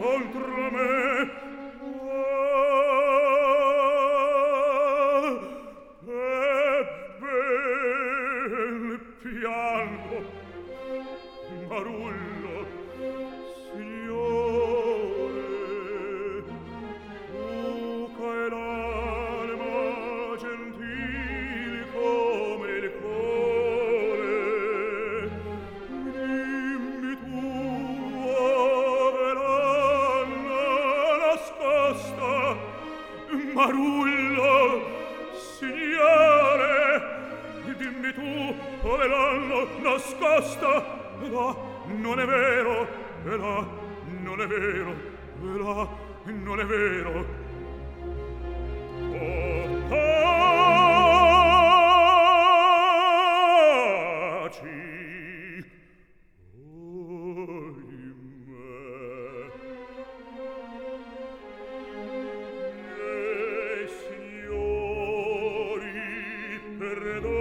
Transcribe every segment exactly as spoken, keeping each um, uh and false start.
contro me. Ah, e ben piango, Marullo, signore, tu che l'anima gentili come il cuore, dimmi tu, ove l'anima nascosta, Marullo, signore, dimmi tu, ove l'hanno nascosta. E là, non è vero, e là, non è vero, e là, non è vero. Oh, taci, oimè. Miei signori, perdono,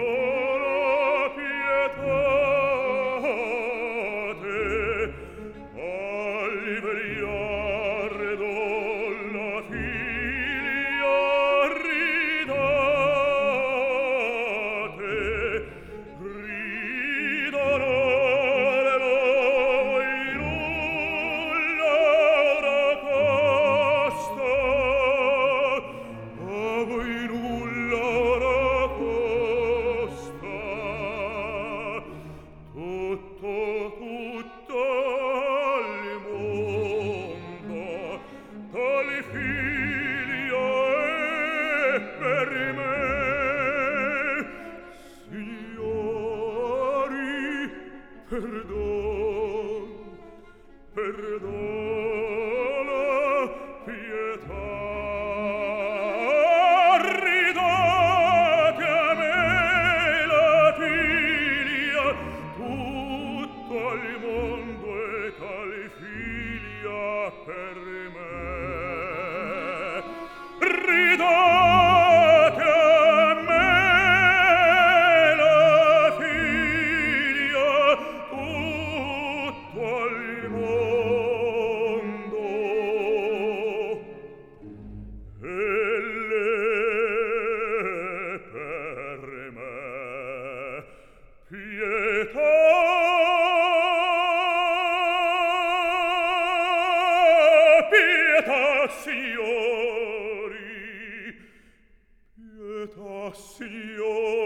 perdon, perdona, pietà. Ridate a me la filia, tutto il mondo è tale filia per me. Ridate a me la filia, tutto il mondo e lei per me. Pietà, pietà, signori, pietà, signori.